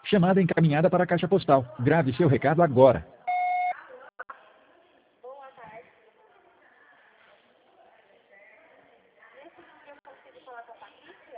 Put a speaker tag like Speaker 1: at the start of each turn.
Speaker 1: Chamada encaminhada para a caixa postal. Grave seu recado agora.